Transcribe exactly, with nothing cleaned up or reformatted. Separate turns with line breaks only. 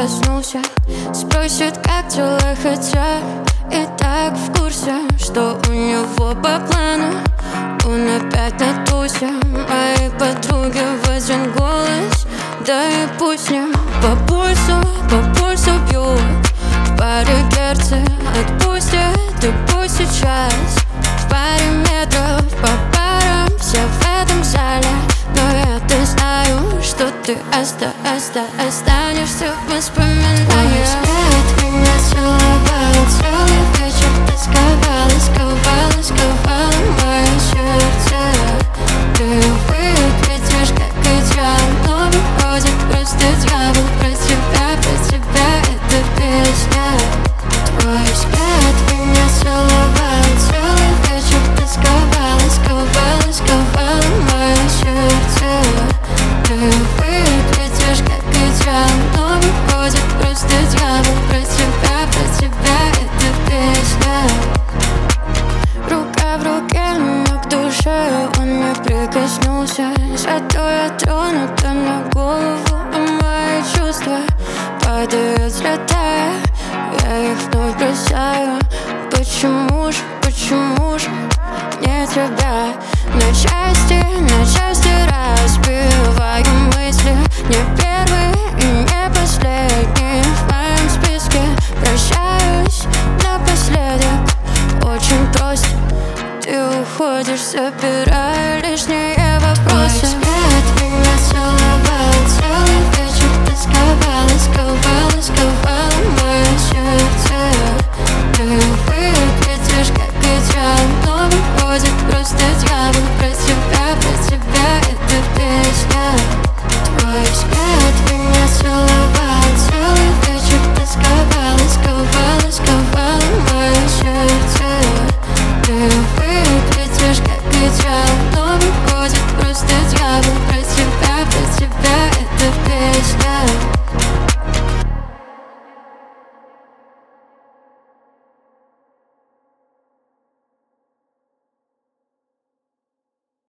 прикоснулся, спросит, как дела, хотя и так в курсе, что у него по плану. Он опять на тусе, мои подруги в один голос. Да и пусть не по пульсу, по пульсу бьют в паре герцев. Отпустит и пусть сейчас в паре метров по парам все в этом зале. Но я-то знаю, что ты оста оста останешься в воспоминаниях. Твой взгляд меня целовал, целый вечер тосковала, сковала, сковала мое сердце. Ты выглядишь как идеал, но выходит просто дьявол. Про тебя, про тебя эта песня. Твой взгляд меня целовал, целый вечер тосковала, сковала, сковала мое сердце. Ты выглядишь как идеал, но выходит просто дьявол. Про тебя, про тебя эта песня. Рука в руке, но к душе он не прикоснулся. Зато я тронута на голову, а мои чувства падают, взлетая. Я их вновь бросаю. Почему же, почему же не тебя на части